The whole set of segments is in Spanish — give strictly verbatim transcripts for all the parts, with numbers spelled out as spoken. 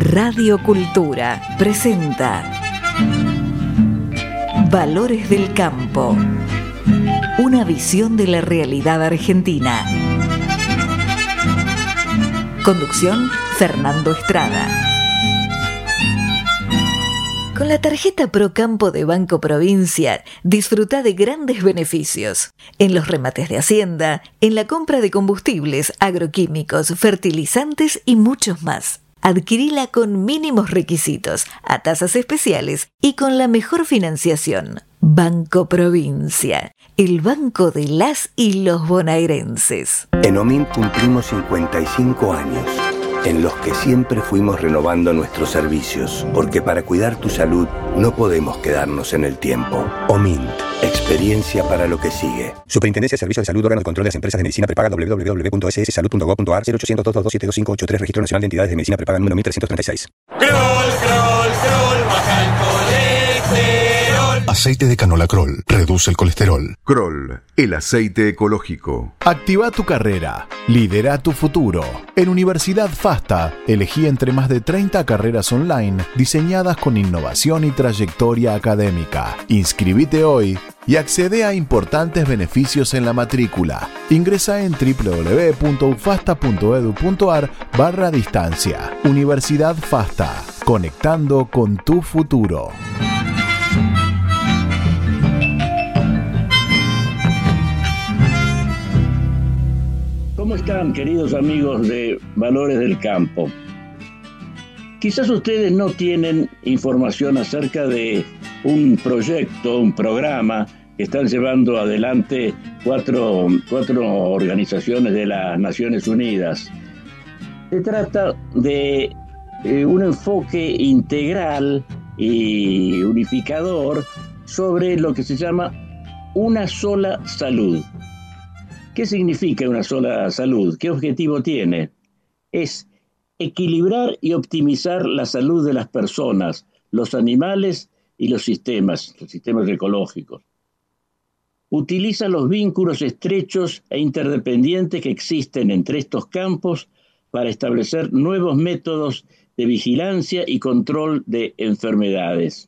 Radio Cultura presenta Valores del Campo. Una visión de la realidad argentina. Conducción, Fernando Estrada. Con la tarjeta Procampo de Banco Provincia, disfruta de grandes beneficios. En los remates de Hacienda, en la compra de combustibles, agroquímicos, fertilizantes y muchos más. Adquirila con mínimos requisitos, a tasas especiales y con la mejor financiación. Banco Provincia, el banco de las y los bonaerenses. En OMINT cumplimos cincuenta y cinco años, en los que siempre fuimos renovando nuestros servicios, porque para cuidar tu salud no podemos quedarnos en el tiempo. OMINT, experiencia para lo que sigue. Superintendencia de Servicios de Salud, órgano de control de las empresas de medicina prepaga, doble u doble u doble u punto ese ese salud punto gob punto a r, cero ochocientos, dos dos dos, siete dos cinco ocho tres, Registro Nacional de Entidades de Medicina Prepaga número mil trescientos treinta y seis. Crol, crol, crol, baja el colesterol. Aceite de canola Crol reduce el colesterol. Crol, el aceite ecológico. Activa tu carrera, lidera tu futuro. En Universidad FASTA, elegí entre más de treinta carreras online diseñadas con innovación y trayectoria académica. Inscribite hoy y accede a importantes beneficios en la matrícula. Ingresa en doble u doble u doble u punto u fasta punto edu punto a r barra distancia. Universidad FASTA, conectando con tu futuro. ¿Cómo están, queridos amigos de Valores del Campo? Quizás ustedes no tienen información acerca de un proyecto, un programa que están llevando adelante cuatro, cuatro organizaciones de las Naciones Unidas. Se trata de eh, un enfoque integral y unificador sobre lo que se llama una sola salud. ¿Qué significa una sola salud? ¿Qué objetivo tiene? Es equilibrar y optimizar la salud de las personas, los animales y los sistemas, los sistemas ecológicos. Utiliza los vínculos estrechos e interdependientes que existen entre estos campos para establecer nuevos métodos de vigilancia y control de enfermedades.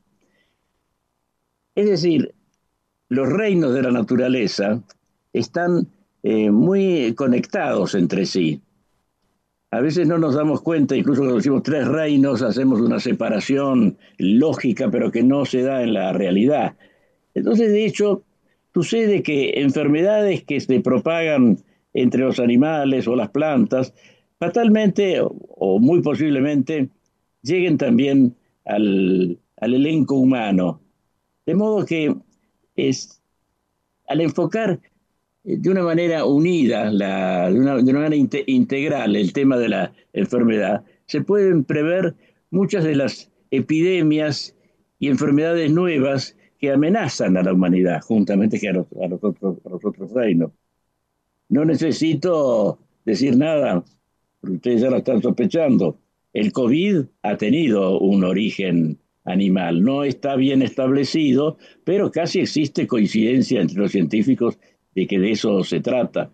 Es decir, los reinos de la naturaleza están Eh, muy conectados entre sí. A veces no nos damos cuenta, incluso cuando decimos tres reinos, hacemos una separación lógica, pero que no se da en la realidad. Entonces, de hecho, sucede que enfermedades que se propagan entre los animales o las plantas, fatalmente o, o muy posiblemente lleguen también al, al elenco humano. De modo que es, al enfocar de una manera unida, la, de, una, de una manera inte, integral el tema de la enfermedad, se pueden prever muchas de las epidemias y enfermedades nuevas que amenazan a la humanidad, juntamente que a los, a los, otros, a los otros reinos. No necesito decir nada, porque ustedes ya lo están sospechando. El COVID ha tenido un origen animal, no está bien establecido, pero casi existe coincidencia entre los científicos de que de eso se trata.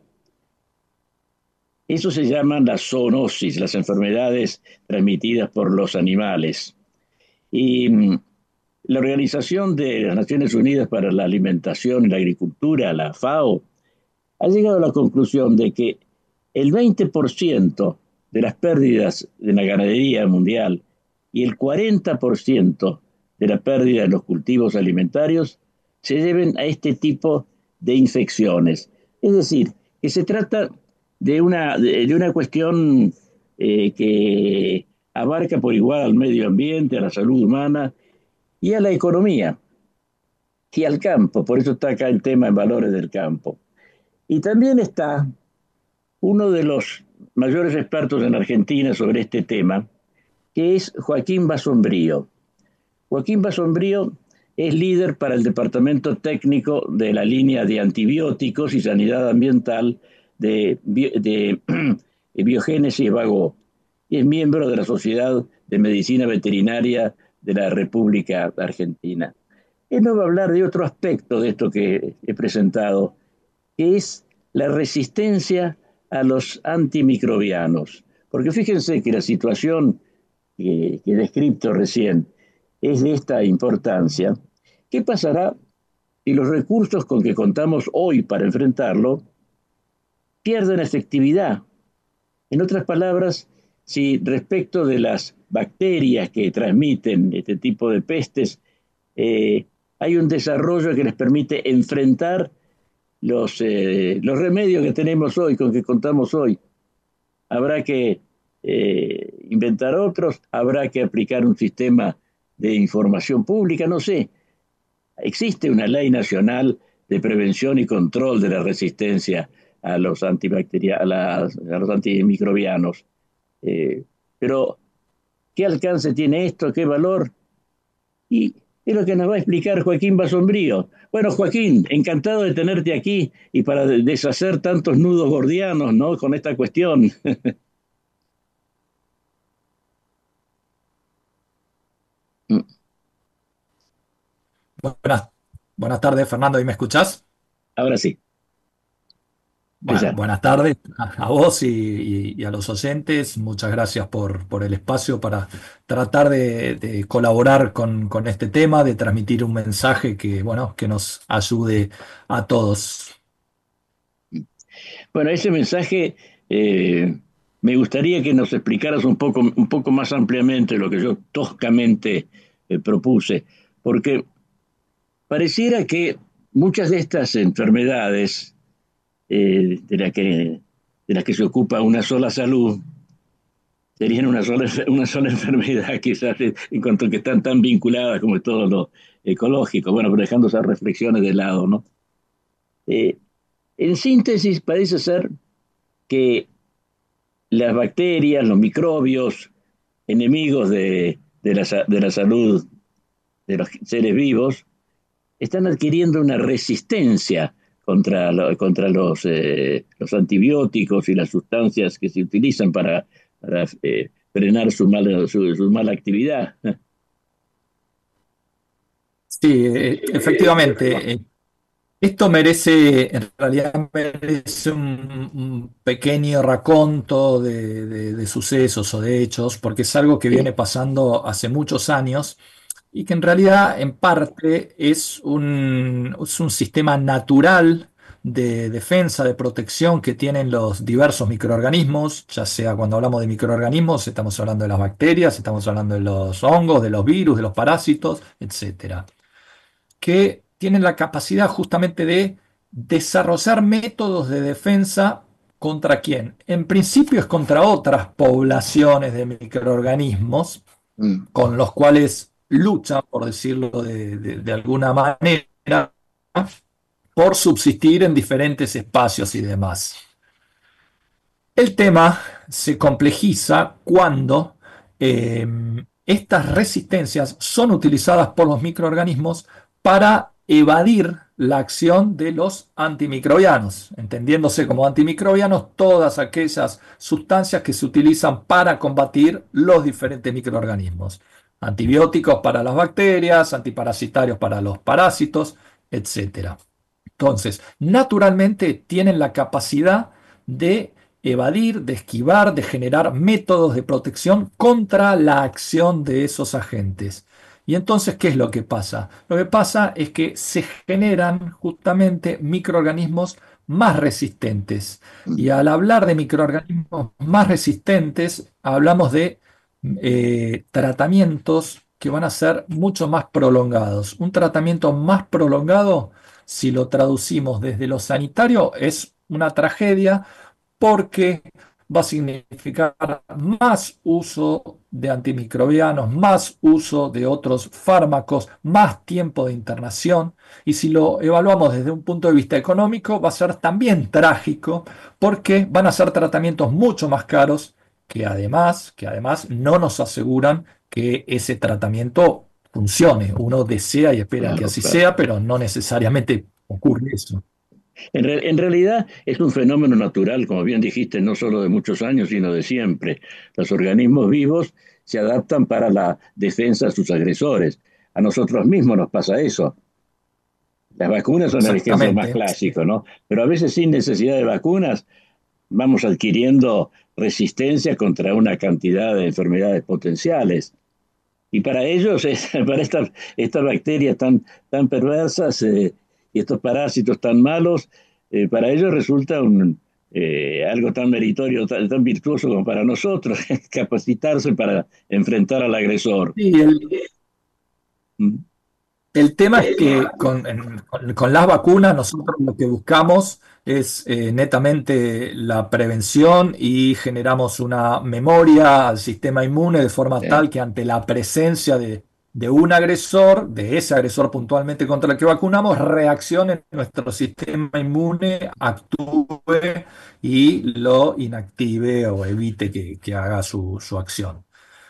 Eso se llaman las zoonosis, las enfermedades transmitidas por los animales. Y la Organización de las Naciones Unidas para la Alimentación y la Agricultura, la FAO, ha llegado a la conclusión de que el veinte por ciento de las pérdidas de la ganadería mundial y el cuarenta por ciento de la pérdida de los cultivos alimentarios se deben a este tipo de infecciones. Es decir, que se trata de una, de, de una cuestión eh, que abarca por igual al medio ambiente, a la salud humana y a la economía y al campo. Por eso está acá el tema en Valores del Campo. Y también está uno de los mayores expertos en Argentina sobre este tema, que es Joaquín Basombrío. Joaquín Basombrío es líder para el Departamento Técnico de la línea de antibióticos y sanidad ambiental de, de, de Biogénesis Bagó y es miembro de la Sociedad de Medicina Veterinaria de la República Argentina. Él nos va a hablar de otro aspecto de esto que he presentado, que es la resistencia a los antimicrobianos. Porque fíjense que la situación que, que he descrito recién es de esta importancia, ¿qué pasará si los recursos con que contamos hoy para enfrentarlo pierden efectividad? En otras palabras, si respecto de las bacterias que transmiten este tipo de pestes, eh, hay un desarrollo que les permite enfrentar los, eh, los remedios que tenemos hoy, con que contamos hoy. Habrá que eh, inventar otros, habrá que aplicar un sistema de información pública, no sé. Existe una ley nacional de prevención y control de la resistencia a los antibacterianos, a, las, a los antimicrobianos. Eh, pero, ¿qué alcance tiene esto? ¿Qué valor? Y es lo que nos va a explicar Joaquín Basombrío. Bueno, Joaquín, encantado de tenerte aquí y para deshacer tantos nudos gordianos, ¿no?, con esta cuestión. Buenas, buenas tardes, Fernando, ¿y me escuchás? Ahora sí. Bueno, buenas tardes a, a vos y, y- y a los oyentes. Muchas gracias por, por el espacio para tratar de, de colaborar con, con este tema, de transmitir un mensaje que, bueno, que nos ayude a todos. Bueno, ese mensaje eh, me gustaría que nos explicaras un poco, un poco más ampliamente lo que yo toscamente eh, propuse, porque pareciera que muchas de estas enfermedades eh, de, la que, de las que se ocupa una sola salud serían una sola, una sola enfermedad, quizás en cuanto a que están tan vinculadas como todo lo ecológico. Bueno, pero dejando esas reflexiones de lado, ¿no? Eh, en síntesis, parece ser que las bacterias, los microbios, enemigos de, de, la, de la salud de los seres vivos, están adquiriendo una resistencia contra, lo, contra los, eh, los antibióticos y las sustancias que se utilizan para, para eh, frenar su mala, su, su mala actividad. Sí, eh, efectivamente. eh, Esto merece, en realidad merece un, un pequeño raconto de, de- de sucesos o de hechos, porque es algo que viene pasando hace muchos años y que en realidad en parte es un, es un sistema natural de defensa, de protección que tienen los diversos microorganismos, ya sea cuando hablamos de microorganismos, estamos hablando de las bacterias, estamos hablando de los hongos, de los virus, de los parásitos, etcétera, que tienen la capacidad justamente de desarrollar métodos de defensa contra quién. En principio es contra otras poblaciones de microorganismos Mm. con los cuales luchan, por decirlo de, de- de alguna manera, por subsistir en diferentes espacios y demás. El tema se complejiza cuando eh, estas resistencias son utilizadas por los microorganismos para evadir la acción de los antimicrobianos, entendiéndose como antimicrobianos todas aquellas sustancias que se utilizan para combatir los diferentes microorganismos. Antibióticos para las bacterias, antiparasitarios para los parásitos, etcétera. Entonces, naturalmente tienen la capacidad de evadir, de esquivar, de generar métodos de protección contra la acción de esos agentes. Y entonces, ¿qué es lo que pasa? Lo que pasa es que se generan justamente microorganismos más resistentes. Y al hablar de microorganismos más resistentes, hablamos de eh, tratamientos que van a ser mucho más prolongados. Un tratamiento más prolongado, si lo traducimos desde lo sanitario, es una tragedia porque va a significar más uso de antimicrobianos, más uso de otros fármacos, más tiempo de internación. Y si lo evaluamos desde un punto de vista económico, va a ser también trágico porque van a ser tratamientos mucho más caros que además, que además no nos aseguran que ese tratamiento funcione. Uno desea y espera que Claro, así claro. sea, pero no necesariamente ocurre eso. En, re- en realidad es un fenómeno natural, como bien dijiste, no solo de muchos años, sino de siempre. Los organismos vivos se adaptan para la defensa de sus agresores. A nosotros mismos nos pasa eso. Las vacunas son el ejemplo más Exactamente. clásico, ¿no? Pero a veces sin necesidad de vacunas vamos adquiriendo resistencia contra una cantidad de enfermedades potenciales. Y para ellos, para estas, estas bacterias tan, tan perversas eh, y estos parásitos tan malos, eh, para ellos resulta un, eh, algo tan meritorio, tan, tan virtuoso como para nosotros, capacitarse para enfrentar al agresor. Sí, el, ¿Mm? el tema es que con, en- con- con las vacunas nosotros lo que buscamos es eh, netamente la prevención y generamos una memoria al sistema inmune de forma Eh, tal que ante la presencia de, de un agresor, de ese agresor puntualmente contra el que vacunamos, reaccione nuestro sistema inmune, actúe y lo inactive o evite que, que haga su, su acción.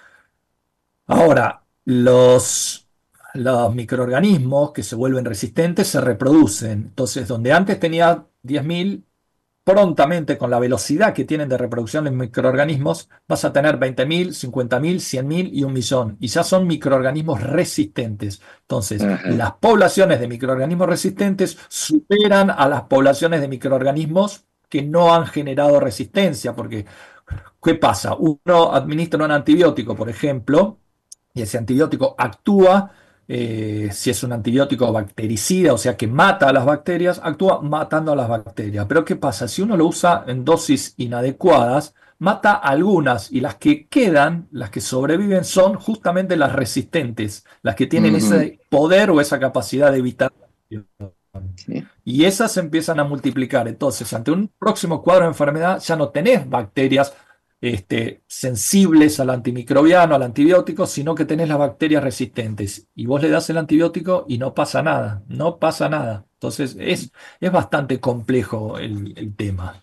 Ahora, los, los microorganismos que se vuelven resistentes se reproducen. Entonces, donde antes tenía diez mil, prontamente con la velocidad que tienen de reproducción de microorganismos, vas a tener veinte mil, cincuenta mil, cien mil y un millón. Y ya son microorganismos resistentes. Entonces, ajá. las poblaciones de microorganismos resistentes superan a las poblaciones de microorganismos que no han generado resistencia. Porque, ¿qué pasa? Uno administra un antibiótico, por ejemplo, y ese antibiótico actúa, eh, si es un antibiótico bactericida, o sea que mata a las bacterias, actúa matando a las bacterias. Pero ¿qué pasa? Si uno lo usa en dosis inadecuadas, mata a algunas y las que quedan, las que sobreviven, son justamente las resistentes, las que tienen Ujú. ese poder o esa capacidad de evitar. Sí. Y esas se empiezan a multiplicar. Entonces, ante un próximo cuadro de enfermedad, ya no tenés bacterias este, sensibles al antimicrobiano, al antibiótico, sino que tenés las bacterias resistentes. Y vos le das el antibiótico y no pasa nada, no pasa nada. Entonces, es, es bastante complejo el, el tema.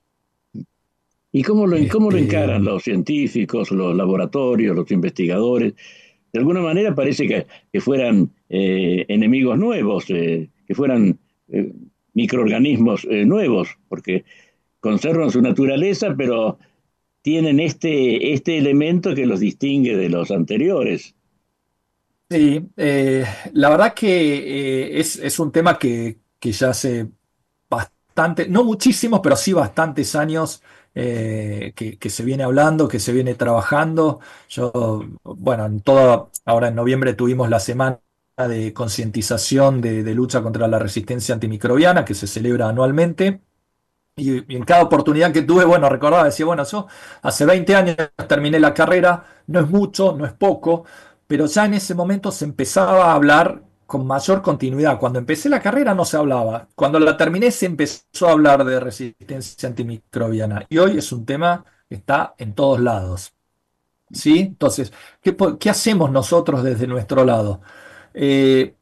¿Y cómo lo, cómo lo Este, encaran los científicos, los laboratorios, los investigadores? De alguna manera parece que, que fueran eh, enemigos nuevos, eh, que fueran eh, microorganismos eh, nuevos, porque conservan su naturaleza, pero tienen este, este elemento que los distingue de los anteriores. sí, eh, la verdad que eh, es, es un tema que, que ya hace bastante, no muchísimos, pero sí bastantes años eh, que, que se viene hablando, que se viene trabajando. Yo, bueno, en toda, ahora en noviembre tuvimos la semana de concientización de, de lucha contra la resistencia antimicrobiana que se celebra anualmente. Y, y en cada oportunidad que tuve, bueno, recordaba, decía, bueno, yo hace veinte años terminé la carrera, no es mucho, no es poco, pero ya en ese momento se empezaba a hablar con mayor continuidad. Cuando empecé la carrera no se hablaba, cuando la terminé se empezó a hablar de resistencia antimicrobiana y hoy es un tema que está en todos lados. ¿Sí? Entonces, ¿qué, po- qué hacemos nosotros desde nuestro lado? Eh,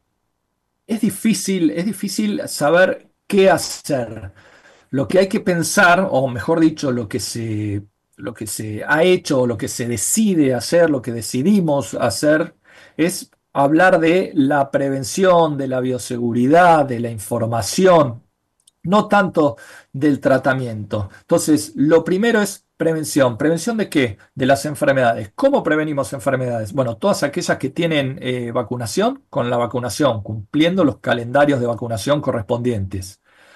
es difícil, es difícil saber qué hacer. Lo que hay que pensar, o mejor dicho, lo que se, lo que se ha hecho, o lo que se decide hacer, lo que decidimos hacer, es hablar de la prevención, de la bioseguridad, de la información, no tanto del tratamiento. Entonces, lo primero es prevención. ¿Prevención de qué? De las enfermedades. ¿Cómo prevenimos enfermedades? Bueno, todas aquellas que tienen eh, vacunación, con la vacunación, cumpliendo los calendarios de vacunación correspondientes.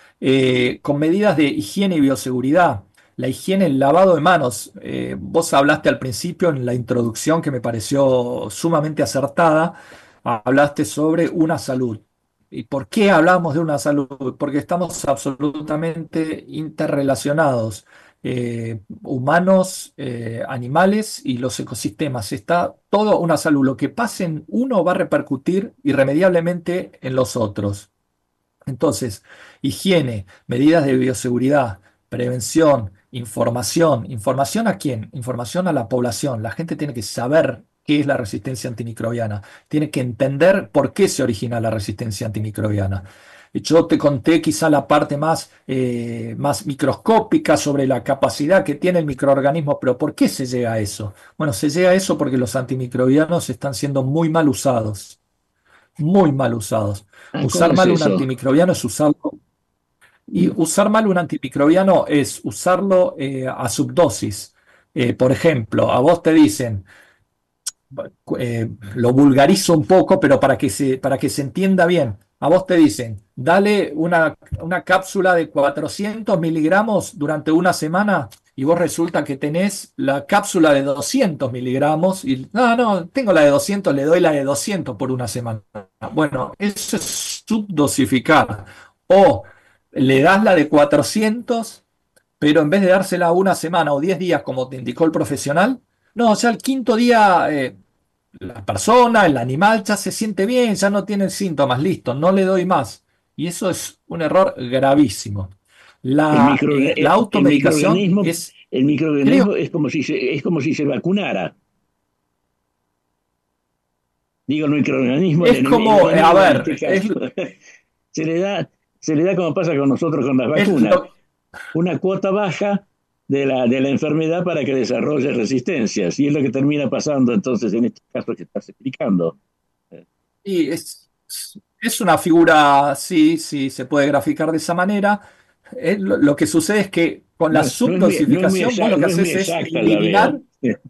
Eh, con medidas de higiene y bioseguridad. La higiene, el lavado de manos. Eh, vos hablaste al principio en la introducción que me pareció sumamente acertada. Hablaste sobre una salud. ¿Y por qué hablamos de una salud? Porque estamos absolutamente interrelacionados. Eh, humanos, eh, animales y los ecosistemas. Está todo una salud. Lo que pase en uno va a repercutir irremediablemente en los otros. Entonces, higiene, medidas de bioseguridad, prevención, información. ¿Información a quién? Información a la población. La gente tiene que saber qué es la resistencia antimicrobiana. Tiene que entender por qué se origina la resistencia antimicrobiana. Yo te conté quizá la parte más, eh, más microscópica sobre la capacidad que tiene el microorganismo, pero ¿por qué se llega a eso? Bueno, se llega a eso porque los antimicrobianos están siendo muy mal usados. Muy mal usados. Ah, ¿cómo Usar es mal un eso? antimicrobiano es usarlo. Y usar mal un antimicrobiano es usarlo eh, a subdosis. Eh, por ejemplo, a vos te dicen, eh, lo vulgarizo un poco, pero para que se, para que se entienda bien. A vos te dicen, dale una, una cápsula de cuatrocientos miligramos durante una semana y vos resulta que tenés la cápsula de doscientos miligramos y no, no, tengo la de doscientos, le doy la de doscientos por una semana. Bueno, eso es subdosificar. O le das la de cuatrocientos, pero en vez de dársela una semana o diez días como te indicó el profesional, no, o sea, el quinto día eh, la persona, el animal ya se siente bien, ya no tiene síntomas, listo, no le doy más. Y eso es un error gravísimo. El, La, micro, eh, el, la el automedicación microorganismo, es, el microorganismo creo, es como si se, es como si se vacunara. Digo, el microorganismo, el, es el como, eh, a enemigo en este ver, es, caso. Se le da, se le da como pasa con nosotros con las es vacunas, lo, una cuota baja de la, de la enfermedad para que desarrolle resistencias. Y es lo que termina pasando entonces en este caso que estás explicando. y es, es una figura, sí, sí, se puede graficar de esa manera. Eh, lo, lo que sucede es que con la No, no es muy, no es muy, subdosificación vos exacta, lo que no es muy haces es exacta, la eliminar. veo.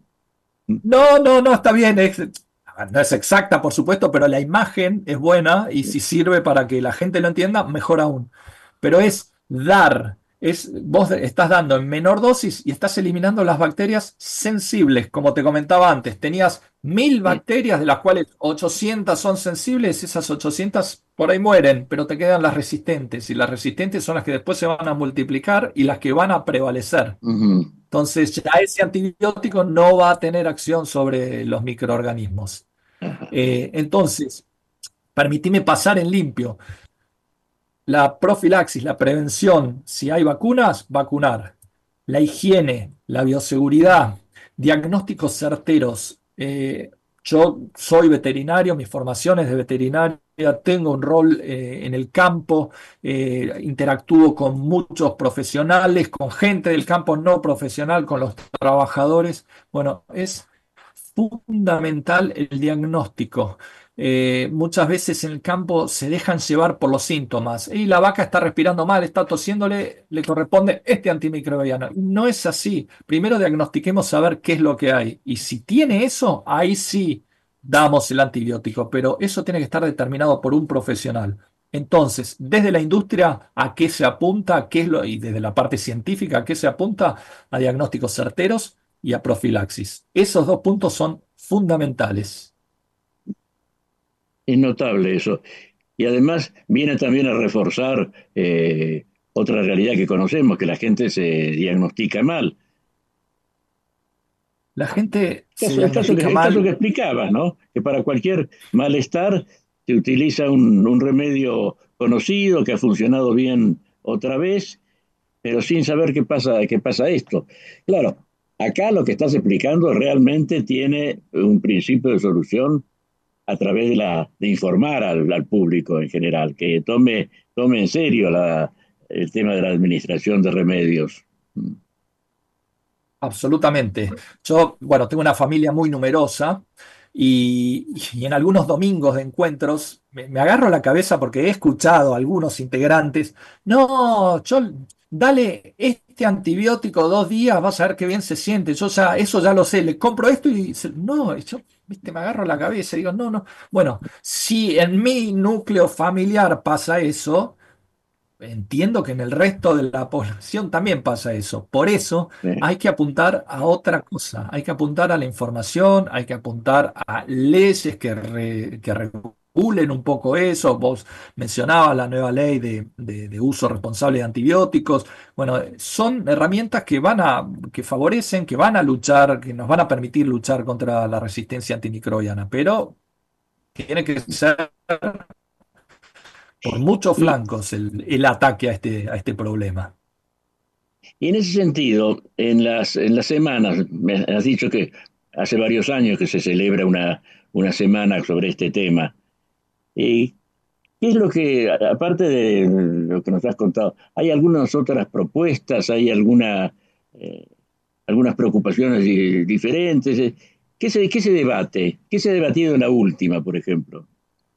No, no, no, está bien. Es- no es exacta, por supuesto, pero la imagen es buena y si sirve para que la gente lo entienda, mejor aún. Pero es dar, es, vos estás dando en menor dosis y estás eliminando las bacterias sensibles, como te comentaba antes. Tenías mil bacterias, de las cuales ochocientas son sensibles, esas ochocientas por ahí mueren, pero te quedan las resistentes, y las resistentes son las que después se van a multiplicar y las que van a prevalecer. Ujú. Entonces ya ese antibiótico no va a tener acción sobre los microorganismos. Eh, entonces, permitime pasar en limpio. La profilaxis, la prevención, si hay vacunas, vacunar. La higiene, la bioseguridad, diagnósticos certeros. Eh, yo soy veterinario, mi formación es de veterinaria, tengo un rol eh, en el campo, eh, interactúo con muchos profesionales, con gente del campo no profesional, con los trabajadores. Bueno, es fundamental el diagnóstico. Eh, muchas veces en el campo se dejan llevar por los síntomas. Y la vaca está respirando mal, está tosiéndole, le corresponde este antimicrobiano. No es así. Primero diagnostiquemos a ver qué es lo que hay. Y si tiene eso, ahí sí damos el antibiótico. Pero eso tiene que estar determinado por un profesional. Entonces, desde la industria, ¿a qué se apunta? ¿Qué es lo, y desde la parte científica, ¿a qué se apunta? A diagnósticos certeros y a profilaxis. Esos dos puntos son fundamentales. Es notable eso. Y además viene también a reforzar eh, otra realidad que conocemos, que la gente se diagnostica mal. La gente El se caso, el caso que, diagnostica el caso que mal. explicabas, ¿no? Que para cualquier malestar se utiliza un, un remedio conocido que ha funcionado bien otra vez, pero sin saber qué pasa, qué pasa esto. Claro, acá lo que estás explicando realmente tiene un principio de solución a través de, la, de informar al, al público en general, que tome, tome en serio la, el tema de la administración de remedios. Absolutamente. Yo, bueno, tengo una familia muy numerosa y, y en algunos domingos de encuentros me, me agarro la cabeza porque he escuchado a algunos integrantes, no, yo, dale este antibiótico dos días, vas a ver qué bien se siente. Yo ya, eso ya lo sé, le compro esto y se- no, yo, viste, me agarro la cabeza y digo, no, no. Bueno, si en mi núcleo familiar pasa eso, entiendo que en el resto de la población también pasa eso. Por eso ¿Eh? hay que apuntar a otra cosa. Hay que apuntar a la información, hay que apuntar a leyes que, re- que regulen un poco eso. Vos mencionabas la nueva ley de, de- de uso responsable de antibióticos. Bueno, son herramientas que van a, que favorecen, que van a luchar, que nos van a permitir luchar contra la resistencia antimicrobiana, pero tiene que ser por muchos Y, flancos el, el ataque a este, a este problema. y en ese sentido, en las, en las semanas, me has dicho que hace varios años que se celebra una, una semana sobre este tema. ¿Y qué es lo que, aparte de lo que nos has contado, hay algunas otras propuestas, hay alguna, eh, algunas preocupaciones di- diferentes? Eh, ¿Qué se, qué se debate? ¿Qué se ha debatido en la última, por ejemplo?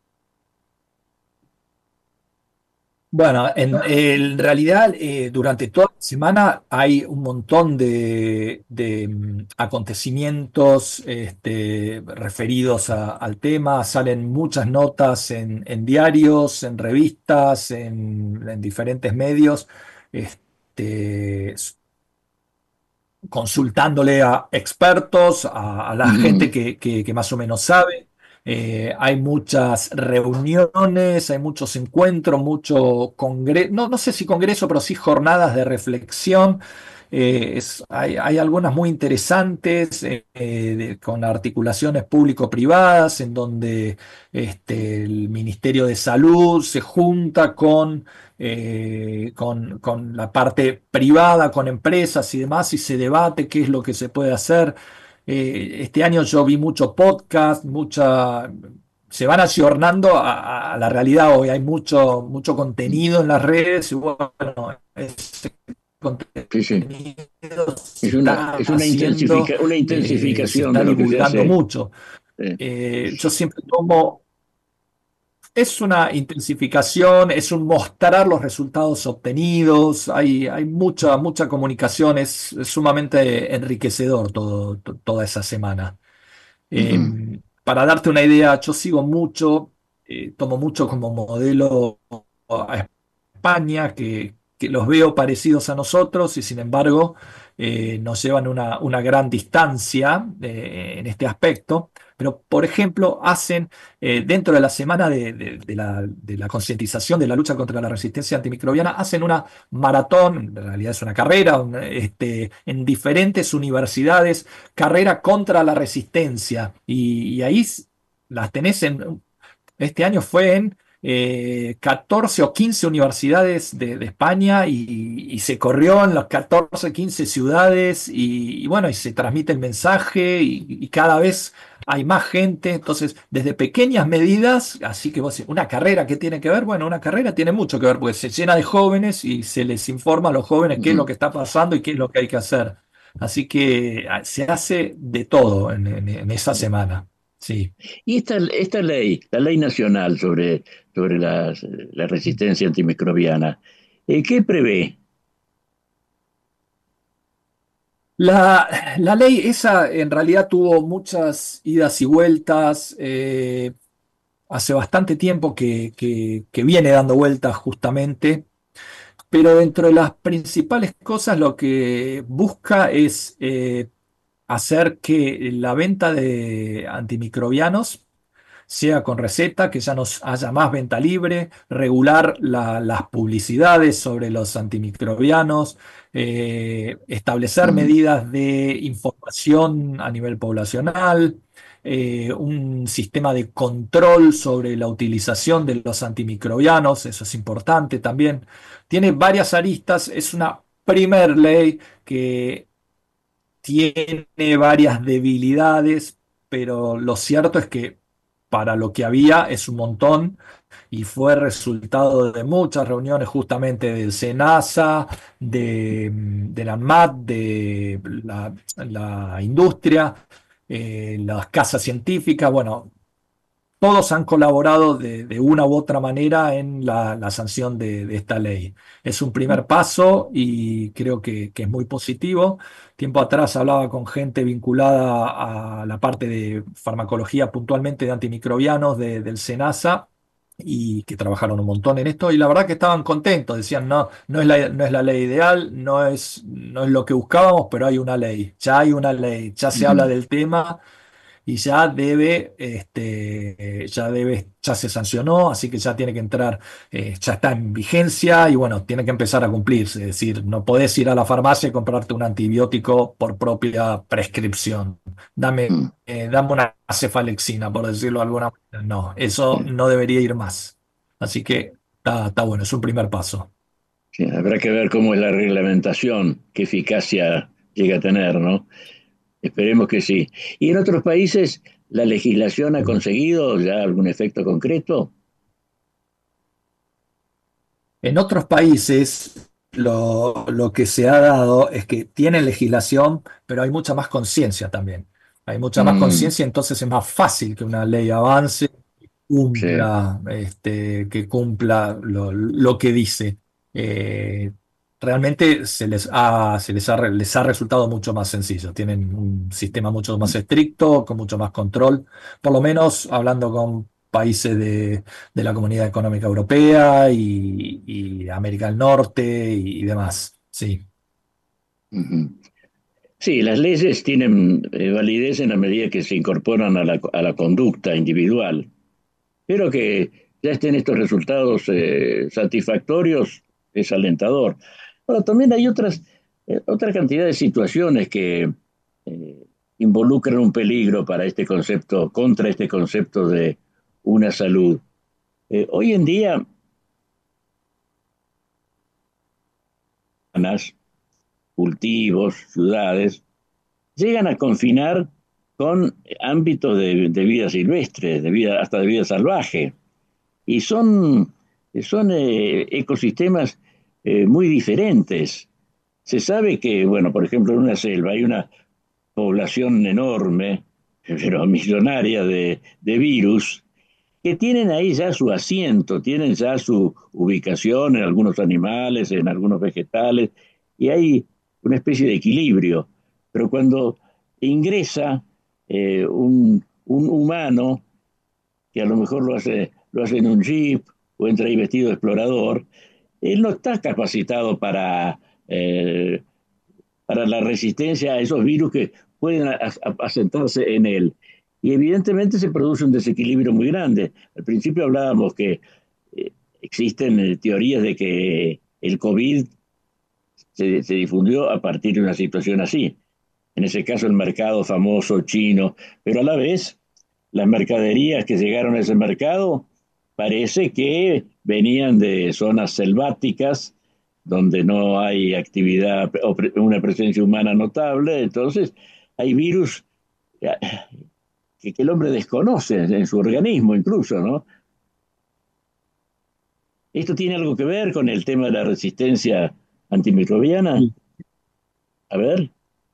Bueno, en, en realidad eh, durante toda la semana hay un montón de, de, mm, acontecimientos este, referidos a- al tema, salen muchas notas en, en diarios, en revistas, en, en diferentes medios. Este, consultándole a expertos, a, a la Ujú. gente que, que- que más o menos sabe. Eh, hay muchas reuniones, hay muchos encuentros, mucho congreso, no, no sé si congreso, pero sí jornadas de reflexión. Eh, es- hay, hay algunas muy interesantes eh, eh, de- con articulaciones público-privadas, en donde este, el Ministerio de Salud se junta con eh, con, con la parte privada, con empresas y demás, y se debate qué es lo que se puede hacer. Eh, este año yo vi mucho podcast, mucha, se van ayornando a, a la realidad hoy. Hay mucho, mucho contenido en las redes y bueno, ese Sí, sí. contenido se Es una, está es una, haciendo, intensifica, una eh, se intensificación está de lo que se divulgando hace. mucho. Sí. Eh, yo siempre tomo es una intensificación, es un mostrar los resultados obtenidos, hay, hay mucha, mucha comunicación, es, es sumamente enriquecedor todo, to- toda esa semana. Ujú. Eh, para darte una idea, yo sigo mucho, eh, tomo mucho como modelo a España, que, que los veo parecidos a nosotros y sin embargo eh, nos llevan una, una gran distancia eh, en este aspecto. Pero, por ejemplo, hacen eh, dentro de la semana de, de- de la, de la concientización de la lucha contra la resistencia antimicrobiana, hacen una maratón, en realidad es una carrera, un, este, en diferentes universidades, carrera contra la resistencia. Y, y ahí s- las tenés en, este año fue en eh, catorce o quince universidades de, de España y, y se corrió en las catorce, quince ciudades y, y bueno, y se transmite el mensaje y, y cada vez hay más gente. Entonces, desde pequeñas medidas, así que vos decís, una carrera, ¿qué tiene que ver? Bueno, una carrera tiene mucho que ver porque se llena de jóvenes y se les informa a los jóvenes qué es lo Ujú. que está pasando y qué es lo que hay que hacer. Así que ah, se hace de todo en, en- en esa semana. Sí. Y esta, esta ley, la ley nacional sobre, sobre las- la resistencia antimicrobiana, eh, ¿qué prevé? La, la ley esa en realidad tuvo muchas idas y vueltas. Eh, hace bastante tiempo que, que- que viene dando vueltas justamente, pero dentro de las principales cosas lo que busca es eh, hacer que la venta de antimicrobianos sea con receta, que ya no haya más venta libre, regular la- las publicidades sobre los antimicrobianos, eh, establecer Ujú. medidas de información a nivel poblacional, eh, un sistema de control sobre la utilización de los antimicrobianos, eso es importante también. Tiene varias aristas, es una primer ley que tiene varias debilidades, pero lo cierto es que para lo que había es un montón y fue resultado de muchas reuniones justamente del SENASA, de, de la ANMAT, de la, la industria, eh, las casas científicas, bueno, todos han colaborado de, de una u otra manera en la, la sanción de, de esta ley. Es un primer paso y creo que, que es muy positivo. Tiempo atrás hablaba con gente vinculada a la parte de farmacología, puntualmente de antimicrobianos de- del SENASA, y que trabajaron un montón en esto, y la verdad que estaban contentos. Decían, no, no es la, no es la ley ideal, no es, no es lo que buscábamos, pero hay una ley, ya hay una ley, ya se habla Ujú. del tema y ya debe, este, ya debe, ya se sancionó, así que ya tiene que entrar, eh, ya está en vigencia y bueno, tiene que empezar a cumplirse. Es decir, no podés ir a la farmacia y comprarte un antibiótico por propia prescripción. Dame, Ujú. eh, dame una cefalexina, por decirlo de alguna manera. No, eso Sí, no debería ir más. Así que está, está bueno, es un primer paso. sí, habrá que ver cómo es la reglamentación, qué eficacia llega a tener, ¿no? Esperemos que sí. ¿Y en otros países la legislación ha conseguido ya algún efecto concreto? En otros países lo, lo que se ha dado es que tienen legislación, pero hay mucha más conciencia también. Hay mucha más Mm, conciencia, entonces es más fácil que una ley avance, sí. cumpla, este, que cumpla lo, lo que dice. Eh, realmente se les ha, se les ha, re- les ha resultado mucho más sencillo. Tienen un sistema mucho más estricto, con mucho más control, por lo menos hablando con países de de la Comunidad Económica Europea y, y América del Norte y, y demás. Sí. Ujú. Sí, las leyes tienen eh, validez en la medida que se incorporan a la, a la conducta individual, pero que ya estén estos resultados eh, satisfactorios es alentador. Ahora, también hay otras, eh, otra cantidad de situaciones que eh, involucran un peligro para este concepto, contra este concepto de una salud. Eh, hoy en día, cultivos, ciudades, llegan a confinar con ámbitos de, de vida silvestre, de vida, hasta de vida salvaje. Y son, son eh, ecosistemas eh, muy diferentes. Se sabe que, bueno, por ejemplo, en una selva hay una población enorme, pero millonaria de, de virus, que tienen ahí ya su asiento, tienen ya su ubicación en algunos animales, en algunos vegetales, y hay una especie de equilibrio. Pero cuando ingresa eh, un, un humano, que a lo mejor lo hace, lo hace en un jeep o entra ahí vestido de explorador, él no está capacitado para, eh, para la resistencia a esos virus que pueden a- a- asentarse en él. Y evidentemente se produce un desequilibrio muy grande. Al principio hablábamos que eh, existen eh, teorías de que el COVID se, se difundió a partir de una situación así. En ese caso el mercado famoso chino, pero a la vez las mercaderías que llegaron a ese mercado parece que venían de zonas selváticas donde no hay actividad o pre- una presencia humana notable, entonces hay virus eh, que, que el hombre desconoce en su organismo incluso, ¿no? ¿Esto tiene algo que ver con el tema de la resistencia antimicrobiana? Sí. A ver.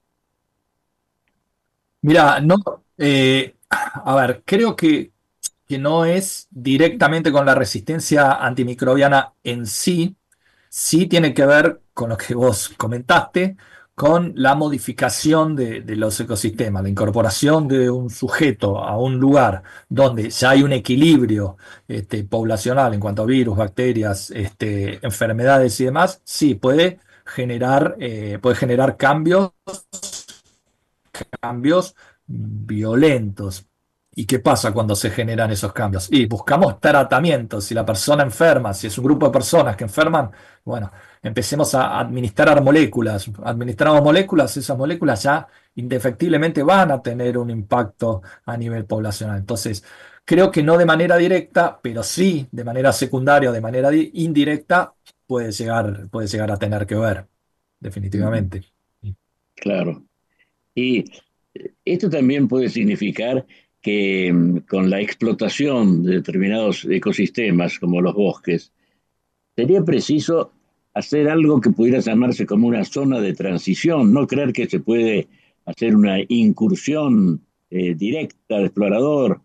Mira, no, eh, a ver, creo que, que no es directamente con la resistencia antimicrobiana en sí, sí tiene que ver con lo que vos comentaste, con la modificación de, de los ecosistemas, la incorporación de un sujeto a un lugar donde ya hay un equilibrio este, poblacional en cuanto a virus, bacterias, este, enfermedades y demás, sí puede generar, eh, puede generar cambios cambios violentos. ¿Y qué pasa cuando se generan esos cambios? Y buscamos tratamientos. Si la persona enferma, si es un grupo de personas que enferman, bueno, empecemos a administrar moléculas. Administramos moléculas, esas moléculas ya indefectiblemente van a tener un impacto a nivel poblacional. Entonces, creo que no de manera directa, pero sí de manera secundaria o de manera di- indirecta puede llegar, puede llegar a tener que ver, Ujú, definitivamente. claro. Y esto también puede significar que mm, con la explotación de determinados ecosistemas, como los bosques, sería preciso hacer algo que pudiera llamarse como una zona de transición, no creer que se puede hacer una incursión eh, directa de explorador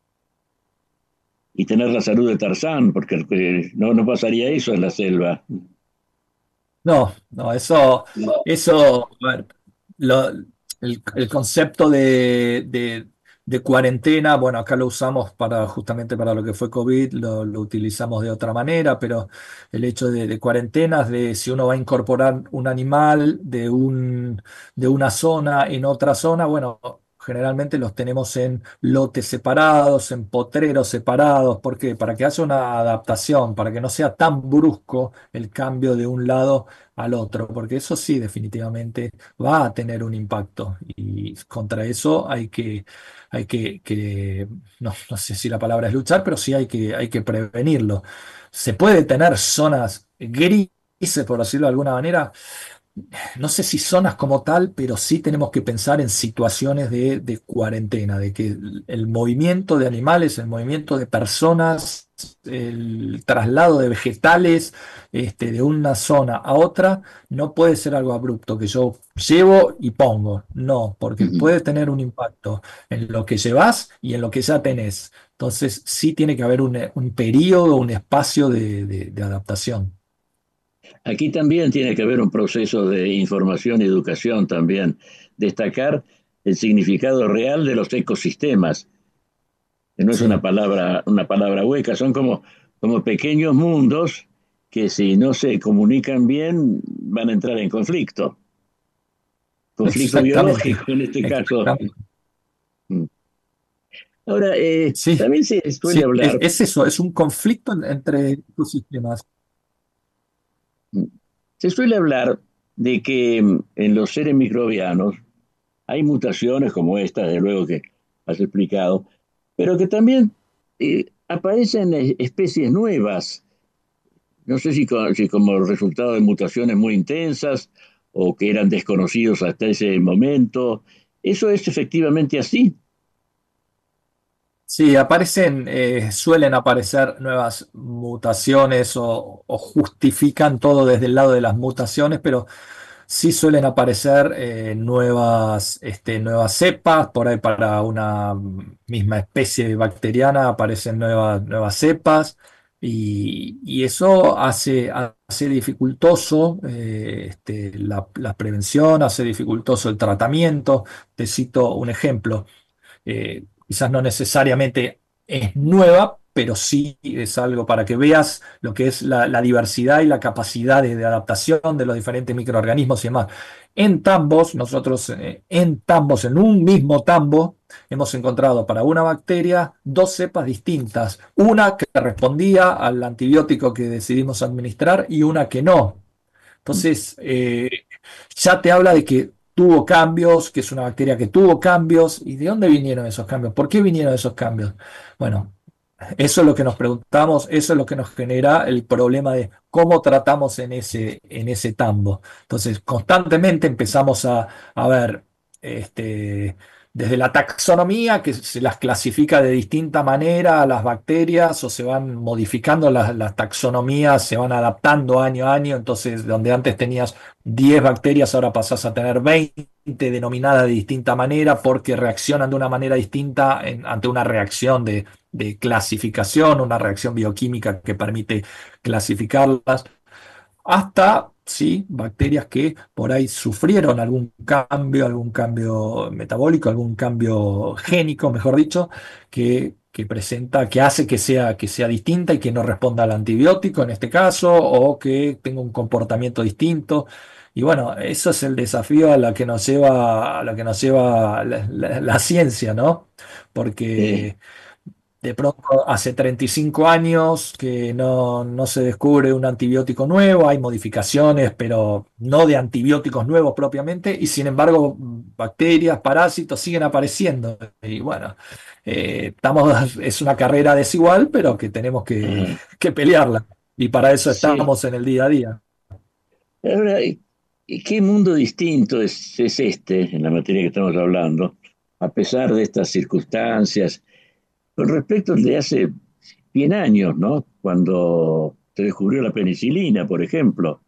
y tener la salud de Tarzán, porque eh, no, no pasaría eso en la selva. No, no, eso, eso, a ver, lo- el, el concepto de, de- de cuarentena, bueno, acá lo usamos para justamente para lo que fue COVID, lo, lo utilizamos de otra manera, pero el hecho de, de cuarentenas, de si uno va a incorporar un animal de un, de una zona en otra zona, bueno, generalmente los tenemos en lotes separados, en potreros separados, ¿por qué? Para que haya una adaptación, para que no sea tan brusco el cambio de un lado al otro, porque eso sí definitivamente va a tener un impacto y contra eso hay que, hay que, que- no, no sé si la palabra es luchar, pero sí hay que, hay que prevenirlo. Se puede tener zonas grises, por decirlo de alguna manera, no sé si zonas como tal, pero sí tenemos que pensar en situaciones de, de cuarentena, de que el, el movimiento de animales, el movimiento de personas, el traslado de vegetales, este, de una zona a otra, no puede ser algo abrupto que yo llevo y pongo. No, porque Ujú. puede tener un impacto en lo que llevas y en lo que ya tenés. Entonces sí tiene que haber un, un periodo, un espacio de de- de adaptación. Aquí también tiene que haber un proceso de información y educación también, destacar el significado real de los ecosistemas, que no es una Sí. palabra, una palabra hueca, son como, como pequeños mundos que si no se comunican bien van a entrar en conflicto. conflicto Exactamente, biológico en este caso. exactamente. Mm. Ahora, eh, Sí, también se suele sí, es, hablar, es eso, es un conflicto en- entre ecosistemas. mm, se suele hablar de que mm, en los seres microbianos hay mutaciones como esta, de luego que has explicado, pero que también eh, aparecen eh, especies nuevas. No sé si, co- si como resultado de mutaciones muy intensas o que eran desconocidos hasta ese momento. ¿Eso es efectivamente así? Sí, aparecen, eh, suelen aparecer nuevas mutaciones o, o justifican todo desde el lado de las mutaciones, pero sí suelen aparecer eh, nuevas, este, nuevas cepas, por ahí para una misma especie bacteriana aparecen nuevas, nuevas cepas y, y eso hace, hace dificultoso eh, este, la, la prevención, hace dificultoso el tratamiento. Te cito un ejemplo. Eh, quizás no necesariamente es nueva, pero sí es algo para que veas lo que es la, la diversidad y la capacidad de, de adaptación de los diferentes microorganismos y demás. En tambos, nosotros eh, en tambos, en un mismo tambo, hemos encontrado para una bacteria dos cepas distintas, una que respondía al antibiótico que decidimos administrar y una que no. Entonces, eh, ya te habla de que tuvo cambios, que es una bacteria que tuvo cambios. ¿Y de dónde vinieron esos cambios? ¿Por qué vinieron esos cambios? Bueno, eso es lo que nos preguntamos, eso es lo que nos genera el problema de cómo tratamos en ese, en ese tambo. Entonces, constantemente empezamos a, a ver, este, desde la taxonomía, que se las clasifica de distinta manera a las bacterias, o se van modificando las, las taxonomías, se van adaptando año a año. Entonces, donde antes tenías diez bacterias, ahora pasás a tener veinte denominadas de distinta manera porque reaccionan de una manera distinta en- ante una reacción de de clasificación, una reacción bioquímica que permite clasificarlas, hasta, sí, bacterias que por ahí sufrieron algún cambio, algún cambio metabólico, algún cambio génico, mejor dicho, que, que presenta, que hace que sea, que sea distinta y que no responda al antibiótico en este caso, o que tenga un comportamiento distinto. Y bueno, eso es el desafío a la que nos lleva, a la que nos lleva la, la- la ciencia, ¿no? Eh, Porque de pronto, hace treinta y cinco años que no, no se descubre un antibiótico nuevo, hay modificaciones, pero no de antibióticos nuevos propiamente, y sin embargo, bacterias, parásitos siguen apareciendo. Y bueno, eh, estamos, es una carrera desigual, pero que tenemos que, ajá. que pelearla. Y para eso Sí. estamos en el día a día. Ahora, ¿y qué mundo distinto es, es este en la materia que estamos hablando, a pesar de estas circunstancias, con respecto al de hace cien años, ¿no? Cuando se descubrió la penicilina, por ejemplo.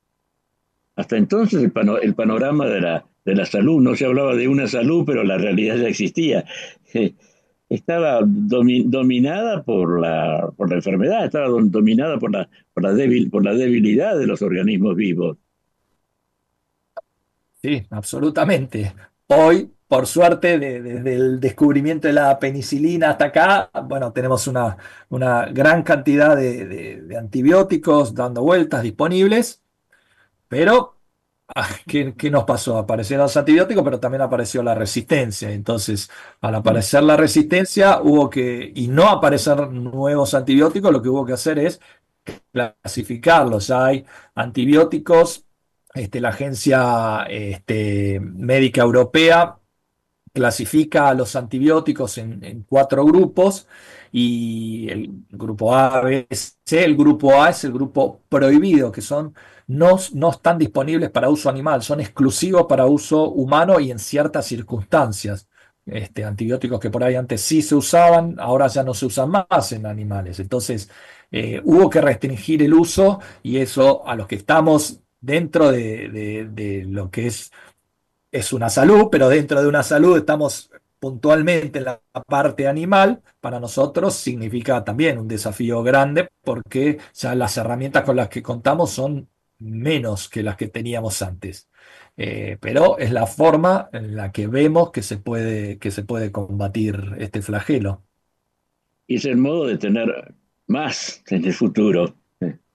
Hasta entonces el, pano- el panorama de la, de la salud, no se hablaba de una salud, pero la realidad ya existía. Eh, estaba domi- dominada por la, por la enfermedad, estaba do- dominada por la, por la débil, por la debilidad de los organismos vivos. Sí, absolutamente. Hoy, por suerte, de- desde el descubrimiento de la penicilina hasta acá, bueno, tenemos una, una gran cantidad de, de- de antibióticos dando vueltas disponibles, pero ah, ¿qué, qué nos pasó? Aparecieron los antibióticos, pero también apareció la resistencia. Entonces, al aparecer la resistencia, hubo que, y no aparecer nuevos antibióticos, lo que hubo que hacer es clasificarlos. Ya hay antibióticos, este, la Agencia este, Médica Europea clasifica a los antibióticos en, en cuatro grupos y el grupo A, B, C, el grupo A es el grupo prohibido, que son, no, no están disponibles para uso animal, son exclusivos para uso humano y en ciertas circunstancias. Este, antibióticos que por ahí antes sí se usaban, ahora ya no se usan más en animales. Entonces, eh, hubo que restringir el uso y eso a los que estamos dentro de, de- de lo que es es una salud, pero dentro de una salud estamos puntualmente en la parte animal, para nosotros significa también un desafío grande porque ya las herramientas con las que contamos son menos que las que teníamos antes. Eh, pero es la forma en la que vemos que se puede, que se puede combatir este flagelo. Y es el modo de tener más en el futuro.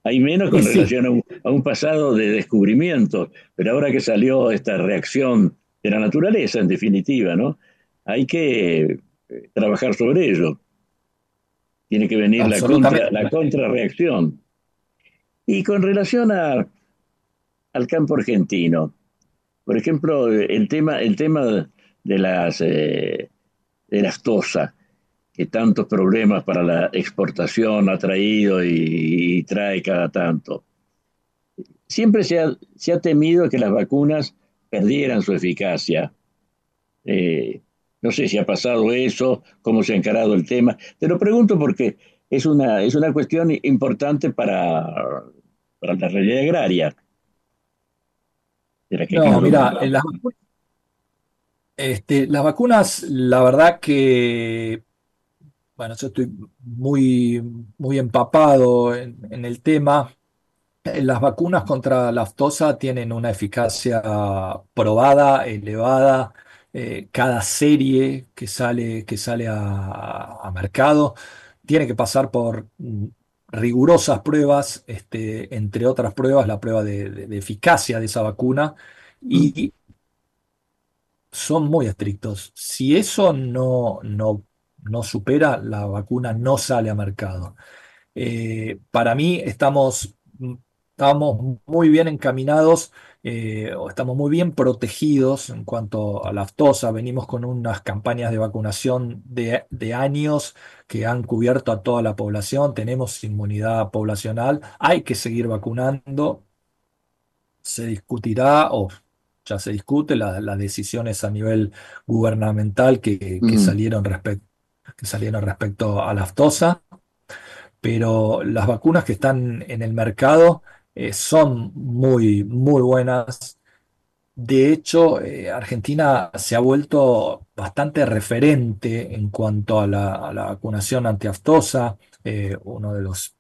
Hay menos Y con sí, relación a un, a un pasado de descubrimiento, pero ahora que salió esta reacción de la naturaleza, en definitiva, ¿no? Hay que eh, trabajar sobre ello. Tiene que venir la contra, absolutamente. la contrarreacción. Y con relación a, al campo argentino, por ejemplo, el tema, el tema de las eh, de la aftosa, que tantos problemas para la exportación ha traído y, y trae cada tanto. Siempre se ha, se ha temido que las vacunas perdieran su eficacia. Eh, no sé si ha pasado eso, cómo se ha encarado el tema. Te lo pregunto porque es una, es una cuestión importante para, para la realidad agraria, de la que No, claro, mira, en las, este, las vacunas, la verdad que, bueno, yo estoy muy, muy empapado en, en el tema. Eh, Las vacunas contra la aftosa tienen una eficacia probada, elevada. Eh, cada serie que sale, que sale a, a mercado tiene que pasar por mm, rigurosas pruebas, este, entre otras pruebas, la prueba de, de- de eficacia de esa vacuna. Y son muy estrictos. Si eso no, no, no supera, la vacuna no sale a mercado. Eh, para mí estamos, estamos muy bien encaminados, eh, o estamos muy bien protegidos en cuanto a la aftosa. Venimos con unas campañas de vacunación de, de años que han cubierto a toda la población. Tenemos inmunidad poblacional. Hay que seguir vacunando. Se discutirá o ya se discute la- las decisiones a nivel gubernamental que, que mm, salieron respec- que salieron respecto a la aftosa, pero las vacunas que están en el mercado eh, son muy, muy buenas. De hecho, eh, Argentina se ha vuelto bastante referente en cuanto a la, a la vacunación antiaftosa. Eh, uno de los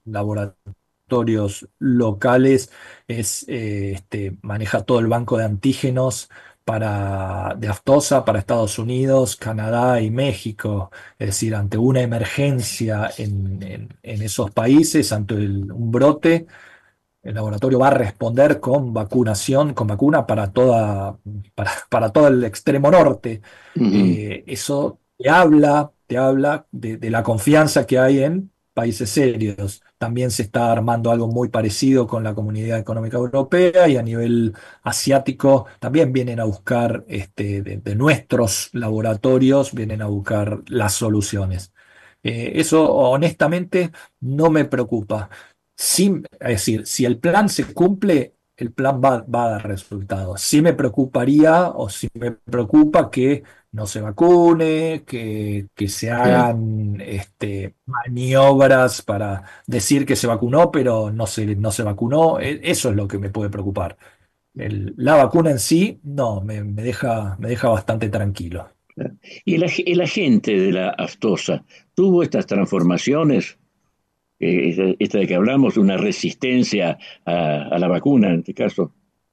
laboratorios locales es, eh, este, maneja todo el banco de antígenos para, de aftosa para Estados Unidos, Canadá y México. Es decir, ante una emergencia en, en- en esos países, ante el- un brote, el laboratorio va a responder con vacunación, con vacuna para toda, para, para todo el extremo norte. mm, Eh, eso te habla, te habla de, de la confianza que hay en países serios. También se está armando algo muy parecido con la Comunidad Económica Europea y a nivel asiático también vienen a buscar, este, de, de nuestros laboratorios, vienen a buscar las soluciones. Eh, eso honestamente no me preocupa. Sí, es decir, si el plan se cumple, el plan va, va a dar resultados. Sí me preocuparía o sí me preocupa que no se vacune, que, que se sí. hagan, este, maniobras para decir que se vacunó, pero no se, no se vacunó. E- Eso es lo que me puede preocupar. El- la vacuna en sí, no, me, me deja, me deja bastante tranquilo. Y el, ag- el agente de la aftosa tuvo estas transformaciones, eh, esta esta de que hablamos, una resistencia a, a la vacuna en este caso,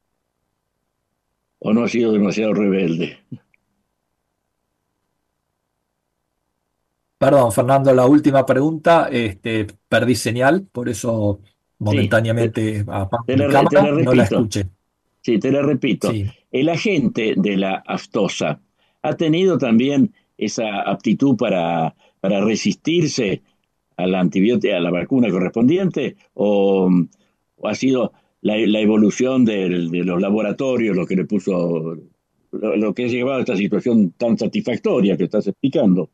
o no ha sido demasiado rebelde. Perdón, Fernando, la última pregunta, este, perdí señal, por eso Sí, te, momentáneamente apago te mi la, te la cámara, no la repito, escuché. sí, te la repito. Sí. El agente de la aftosa ha tenido también esa aptitud para, para resistirse a la antibiótica, a la vacuna correspondiente, o, o ha sido la, la evolución del- de los laboratorios lo que le puso, lo, lo que ha llevado a esta situación tan satisfactoria que estás explicando.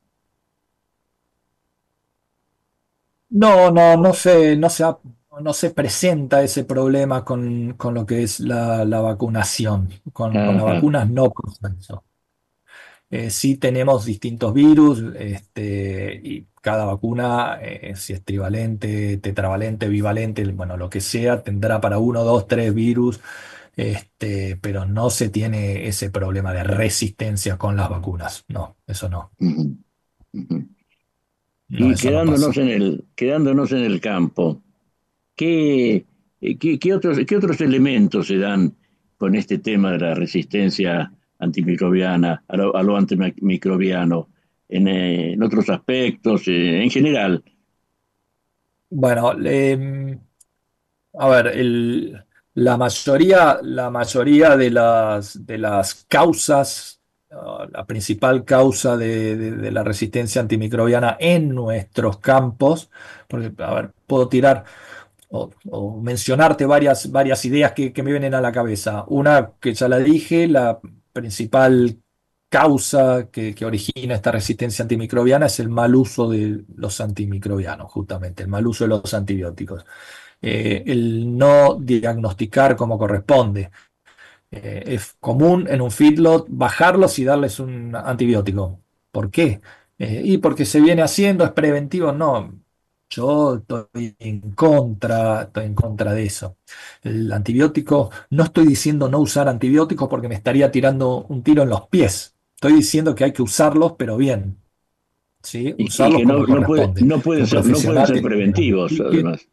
No, no, no se, no se, ha- no se presenta ese problema con, con lo que es la, la vacunación. Con, con las Ajá. vacunas no pasa eso. Eh, sí tenemos distintos virus, este, y cada vacuna, eh, si es trivalente, tetravalente, bivalente, bueno, lo que sea, tendrá para uno, dos, tres virus, este, pero no se tiene ese problema de resistencia con las vacunas. No, eso no, Ujú, ujú. no, Y eso no quedándonos pasa. en el, quedándonos en el campo, ¿qué, qué, qué otros, qué otros elementos se dan con este tema de la resistencia antimicrobiana, a lo, a lo antimicrobiano, en, eh, en otros aspectos, eh, en general? Bueno, em, A ver, el- la mayoría, la mayoría de las, de las causas, uh, la principal causa de, de- de la resistencia antimicrobiana en nuestros campos, porque, a ver, puedo tirar o, o mencionarte varias, varias ideas que, que me vienen a la cabeza. Una que ya la dije, la principal causa que, que origina esta resistencia antimicrobiana es el mal uso de los antimicrobianos, justamente, el mal uso de los antibióticos. Eh, el no diagnosticar como corresponde. Eh, es común en un feedlot bajarlos y darles un antibiótico. ¿Por qué? Eh, y porque se viene haciendo, es preventivo. No, yo estoy en contra, estoy en contra de eso. El antibiótico, no estoy diciendo no usar antibióticos porque me estaría tirando un tiro en los pies. Estoy diciendo que hay que usarlos, pero bien, ¿sí? Y, y Usarlos que no, como no, puede, corresponde. no, Que pueden un ser, no pueden profesional ser te preventivos, diagnostique. además.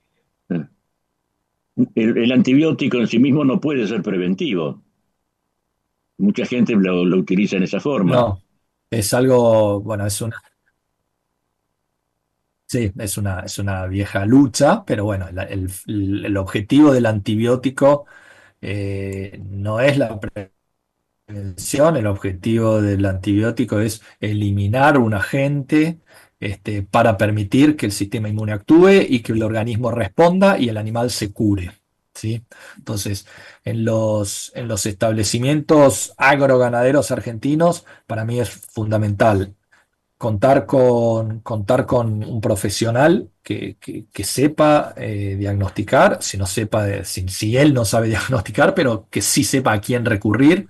El, el antibiótico en sí mismo no puede ser preventivo. Mucha gente lo, lo utiliza en esa forma. No, es algo, bueno, es una, sí, es una, es una vieja lucha, pero bueno, la- el, el objetivo del antibiótico eh, no es la prevención, el objetivo del antibiótico es eliminar un agente este, para permitir que el sistema inmune actúe y que el organismo responda y el animal se cure. ¿Sí? Entonces, en los, en los establecimientos agroganaderos argentinos, para mí es fundamental contar con, contar con un profesional que, que- que sepa eh, diagnosticar, si no sepa, de- si, si él no sabe diagnosticar, pero que sí sepa a quién recurrir,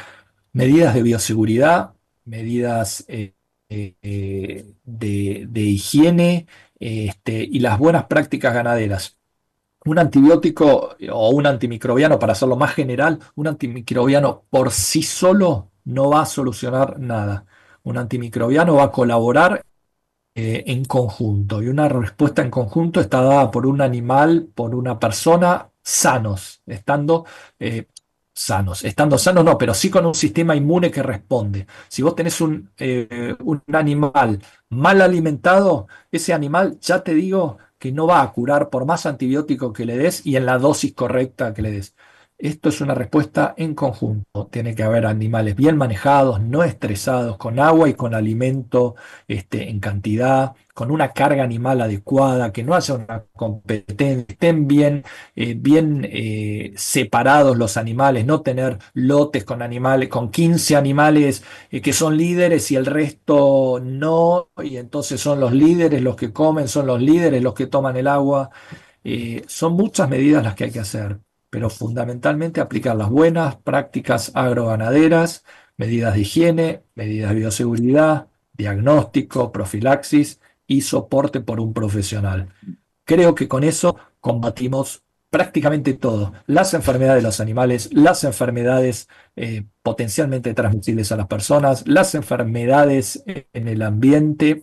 medidas de bioseguridad, medidas eh, eh, eh, de, de higiene este, y las buenas prácticas ganaderas. Un antibiótico o un antimicrobiano, para hacerlo más general, un antimicrobiano por sí solo no va a solucionar nada. Un antimicrobiano va a colaborar eh, en conjunto y una respuesta en conjunto está dada por un animal, por una persona sanos, estando eh, sanos, estando sanos no, pero sí con un sistema inmune que responde. Si vos tenés un, eh, un animal mal alimentado, ese animal ya te digo que no va a curar por más antibiótico que le des y en la dosis correcta que le des. Esto es una respuesta en conjunto. Tiene que haber animales bien manejados, no estresados, con agua y con alimento este, en cantidad, con una carga animal adecuada, que no haya una competencia, estén bien, eh, bien eh, separados los animales, no tener lotes con animales, con quince animales eh, que son líderes y el resto no, y entonces son los líderes los que comen, son los líderes los que toman el agua. Eh, son muchas medidas las que hay que hacer, pero fundamentalmente aplicar las buenas prácticas agroganaderas, medidas de higiene, medidas de bioseguridad, diagnóstico, profilaxis y soporte por un profesional. Creo que con eso combatimos prácticamente todo, las enfermedades de los animales, las enfermedades eh, potencialmente transmisibles a las personas, las enfermedades en el ambiente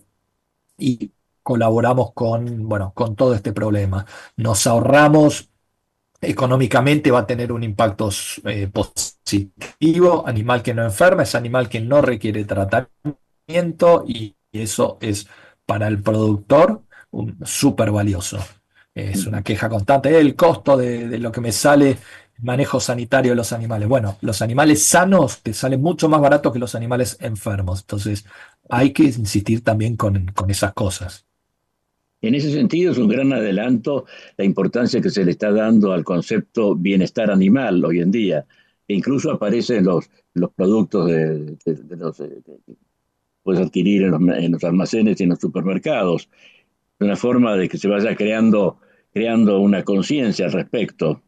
y colaboramos con, bueno, con todo este problema. Nos ahorramos económicamente, va a tener un impacto eh, positivo. Animal que no enferma es animal que no requiere tratamiento y eso es para el productor un súper valioso. Es una queja constante. El costo de, de lo que me sale el manejo sanitario de los animales. Bueno, los animales sanos te salen mucho más barato que los animales enfermos. Entonces, hay que insistir también con, con esas cosas. En ese sentido, es un gran adelanto la importancia que se le está dando al concepto bienestar animal hoy en día. E incluso aparecen los, los productos de, de- de los, eh, que puedes adquirir en los, en los almacenes y en los supermercados. De una forma de que se vaya creando, creando una conciencia al respecto.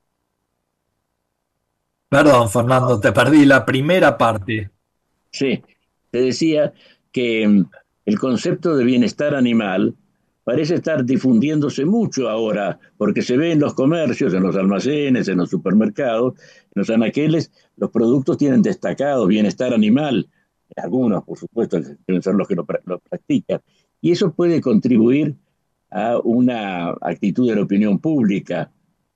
Perdón, Fernando, te perdí la primera parte. Sí, te decía que mm, el concepto de bienestar animal parece estar difundiéndose mucho ahora, porque se ve en los comercios, en los almacenes, en los supermercados, en los anaqueles, los productos tienen destacado bienestar animal, algunos, por supuesto, deben ser los que lo, pra- lo practican, y eso puede contribuir a una actitud de la opinión pública,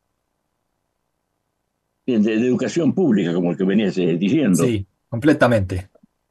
de, de educación pública, como el que venías eh, diciendo. Sí, completamente.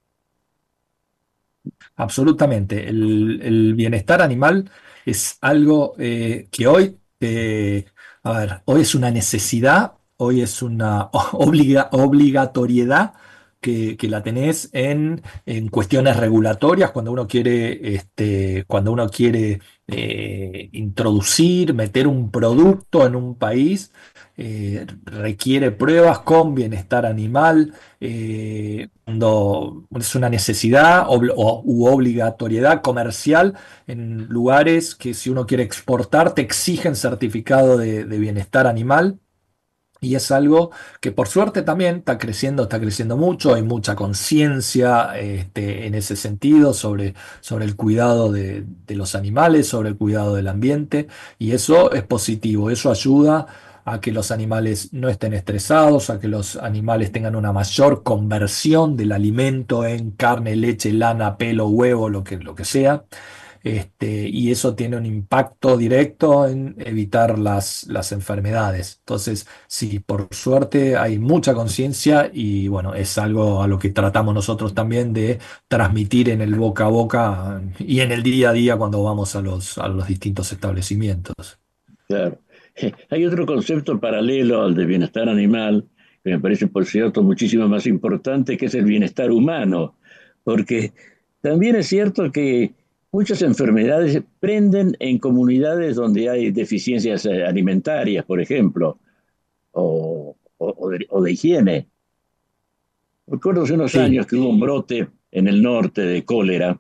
Absolutamente. El, el bienestar animal es algo eh, que hoy, eh, A ver, hoy es una necesidad, hoy es una obliga- obligatoriedad que, que la tenés en, en cuestiones regulatorias cuando uno quiere, este, cuando uno quiere eh, introducir, meter un producto en un país, eh, requiere pruebas con bienestar animal, eh, cuando es una necesidad obl- o, u obligatoriedad comercial en lugares que si uno quiere exportar te exigen certificado de, de bienestar animal. Y es algo que por suerte también está creciendo, está creciendo mucho, hay mucha conciencia este, en ese sentido sobre, sobre el cuidado de, de los animales, sobre el cuidado del ambiente, y eso es positivo, eso ayuda a que los animales no estén estresados, a que los animales tengan una mayor conversión del alimento en carne, leche, lana, pelo, huevo, lo que, lo que sea. Este, y eso tiene un impacto directo en evitar las, las enfermedades. Entonces, sí, por suerte hay mucha conciencia y bueno, es algo a lo que tratamos nosotros también de transmitir en el boca a boca y en el día a día cuando vamos a los, a los distintos establecimientos. Claro. Hay otro concepto paralelo al de bienestar animal, que me parece, por cierto, muchísimo más importante, que es el bienestar humano, porque también es cierto que muchas enfermedades prenden en comunidades donde hay deficiencias eh, alimentarias, por ejemplo, o, o- o de, o de higiene. Recuerdo hace unos Sí, años que hubo un brote en el norte de cólera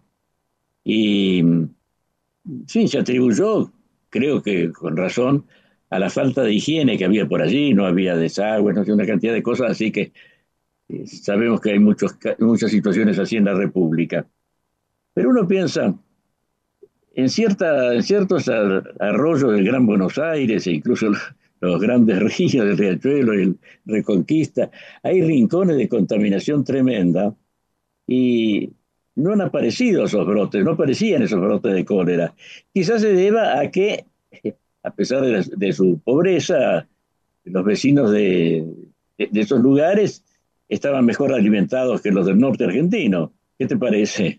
y sí, se atribuyó, creo que con razón, a la falta de higiene que había por allí, no había desagüe, no sé, una cantidad de cosas, así que eh, sabemos que hay muchos, ca- muchas situaciones así en la República. Pero uno piensa, en, cierta, en ciertos ar- arroyos del Gran Buenos Aires e incluso los, los grandes ríos del Riachuelo y el Reconquista, hay rincones de contaminación tremenda y no han aparecido esos brotes, no aparecían esos brotes de cólera. Quizás se deba a que, a pesar de, la- de su pobreza, los vecinos de, de- de esos lugares estaban mejor alimentados que los del norte argentino. ¿Qué te parece?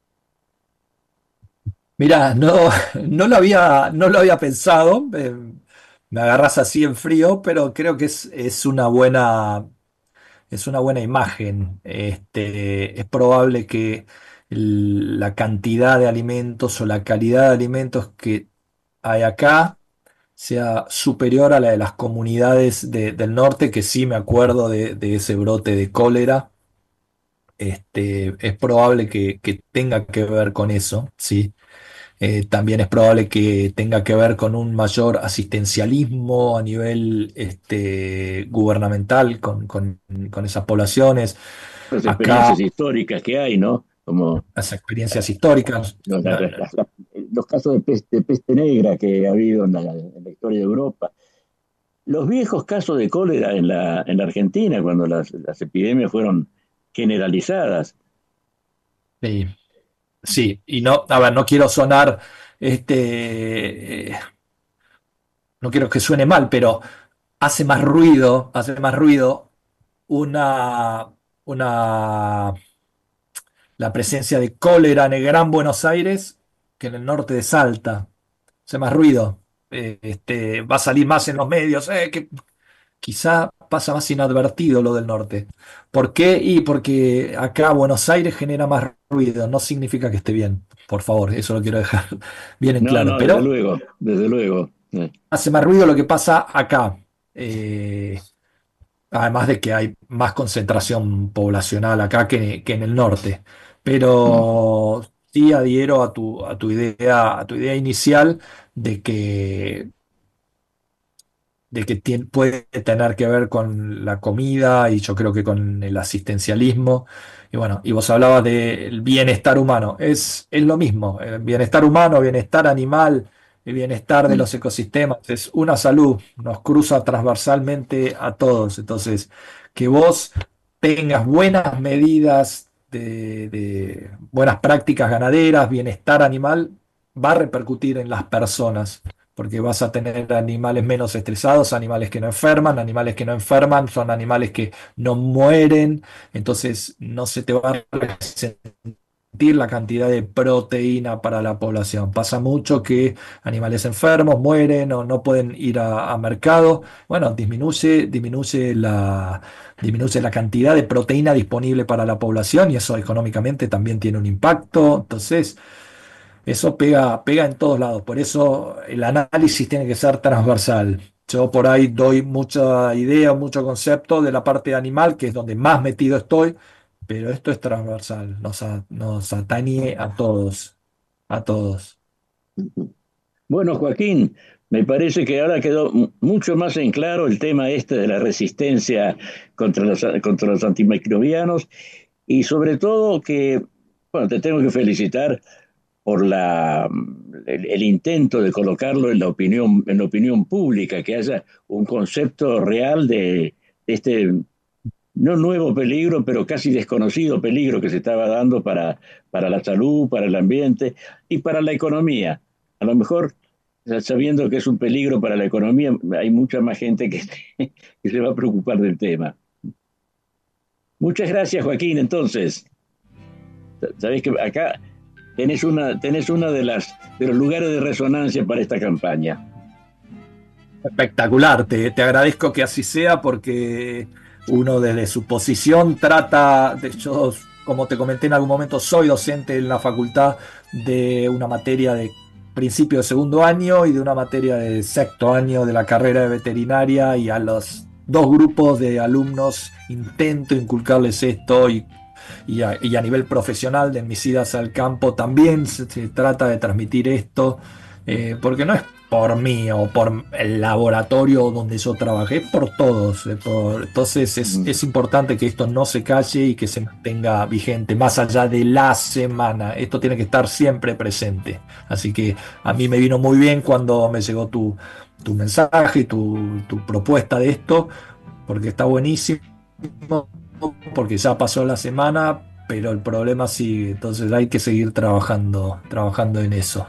mirá, no, no lo había, no lo había pensado, eh, me agarras así en frío, pero creo que es, es una buena, es una buena imagen. Este, es probable que el- la cantidad de alimentos o la calidad de alimentos que hay acá sea superior a la de las comunidades de- del norte, que sí me acuerdo de, de ese brote de cólera. Este, es probable que, que tenga que ver con eso, ¿sí? Eh, también es probable que tenga que ver con un mayor asistencialismo a nivel este, gubernamental con, con- con esas poblaciones. Las Acá, experiencias históricas que hay, ¿no? Como las experiencias históricas. los, la- No, la- no, la- los casos de peste, de peste negra que ha habido en la, en la historia de Europa. Los viejos casos de cólera en la, en la Argentina, cuando las, las epidemias fueron generalizadas. sí, sí, y no, a ver, no quiero sonar, este, eh, no quiero que suene mal, pero hace más ruido, hace más ruido una, una, la presencia de cólera en el Gran Buenos Aires que en el norte de Salta. Hace más ruido. Eh, este, va a salir más en los medios. Eh, que quizá pasa más inadvertido lo del norte. ¿Por qué? Y porque acá Buenos Aires genera más ruido. No significa que esté bien. Por favor, eso lo quiero dejar bien en No, claro. no, desde Pero luego, desde luego. Eh, hace más ruido lo que pasa acá. Eh, Además de que hay más concentración poblacional acá que, que en el norte. mm. Pero sí adhiero a tu, a tu idea, a tu idea inicial de que, de que tien- puede tener que ver con la comida y yo creo que con el asistencialismo. Y bueno, y vos hablabas del bienestar humano. Es, es lo mismo. El bienestar humano, bienestar animal, el bienestar de Mm. los ecosistemas. Es una salud. Nos cruza transversalmente a todos. Entonces, que vos tengas buenas medidas de, de buenas prácticas ganaderas, bienestar animal, va a repercutir en las personas porque vas a tener animales menos estresados, animales que no enferman, animales que no enferman son animales que no mueren, entonces no se te va a resentir la cantidad de proteína para la población. Pasa mucho que animales enfermos mueren o no pueden ir a, a mercado. Bueno, disminuye, disminuye la, disminuye la cantidad de proteína disponible para la población y eso económicamente también tiene un impacto. Entonces, eso pega, pega en todos lados. Por eso el análisis tiene que ser transversal. Yo por ahí doy mucha idea, mucho concepto de la parte animal, que es donde más metido estoy, pero esto es transversal, nos, a- nos atañe a todos, a todos. Bueno, Joaquín, me parece que ahora quedó m- mucho más en claro el tema este de la resistencia contra los, contra los antimicrobianos y sobre todo que, bueno, te tengo que felicitar por la, el, el intento de colocarlo en la opinión, en la opinión pública, que haya un concepto real de, de este no nuevo peligro, pero casi desconocido peligro que se estaba dando para, para la salud, para el ambiente y para la economía. A lo mejor, sabiendo que es un peligro para la economía, hay mucha más gente que, que se va a preocupar del tema. Muchas gracias, Joaquín. Entonces, sabés que acá tenés una, tenés una de las de los lugares de resonancia para esta campaña. Espectacular, te, te agradezco que así sea porque uno desde su posición trata, de, yo como te comenté en algún momento, soy docente en la facultad de una materia de principio de segundo año y de una materia de sexto año de la carrera de veterinaria y a los dos grupos de alumnos intento inculcarles esto y, y, a, y a nivel profesional de en mis idas al campo también se, se trata de transmitir esto eh, porque no es por mí o por el laboratorio donde yo trabajé, es por todos. eh, por- entonces es, es importante que esto no se calle y que se mantenga vigente más allá de la semana. Esto tiene que estar siempre presente. Así que a mí me vino muy bien cuando me llegó tu, tu mensaje, tu, tu propuesta de esto, porque está buenísimo, porque ya pasó la semana, pero el problema sigue. Entonces hay que seguir trabajando, trabajando en eso.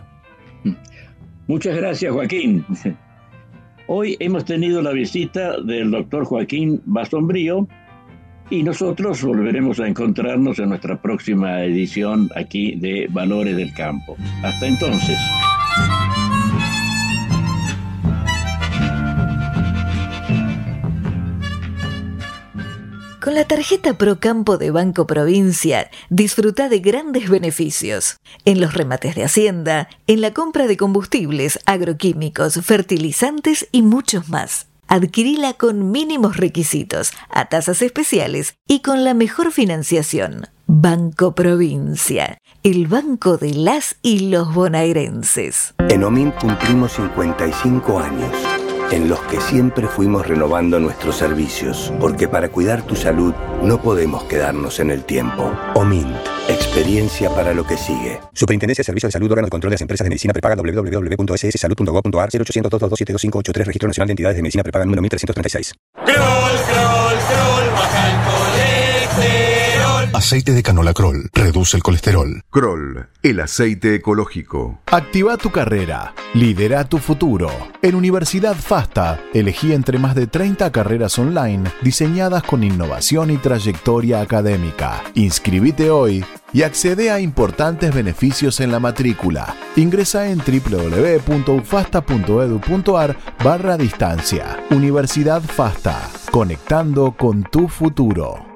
Muchas gracias, Joaquín. Hoy hemos tenido la visita del doctor Joaquín Basombrío y nosotros volveremos a encontrarnos en nuestra próxima edición aquí de Valores del Campo. Hasta entonces. Con la tarjeta Procampo de Banco Provincia, disfruta de grandes beneficios. En los remates de Hacienda, en la compra de combustibles, agroquímicos, fertilizantes y muchos más. Adquirila con mínimos requisitos, a tasas especiales y con la mejor financiación. Banco Provincia, el banco de las y los bonaerenses. En Omint cumplimos cincuenta y cinco años, en los que siempre fuimos renovando nuestros servicios, porque para cuidar tu salud no podemos quedarnos en el tiempo. Omint, experiencia para lo que sigue. Superintendencia de Servicios de Salud, órgano de control de las empresas de medicina prepaga, doble u doble u doble u punto ese ese salud punto gob punto ar, cero ochocientos, dos dos dos, siete dos cinco ocho tres, Registro Nacional de Entidades de Medicina Prepaga número mil trescientos treinta y seis. Kroll, Kroll, Kroll, baja el colesterol. Aceite de canola Kroll reduce el colesterol. Kroll, el aceite ecológico. Activa tu carrera. Lidera tu futuro. En Universidad FASTA, elegí entre más de treinta carreras online diseñadas con innovación y trayectoria académica. Inscribite hoy y accede a importantes beneficios en la matrícula. Ingresa en doble u doble u doble u punto ufasta punto edu punto ar barra distancia. Universidad FASTA, conectando con tu futuro.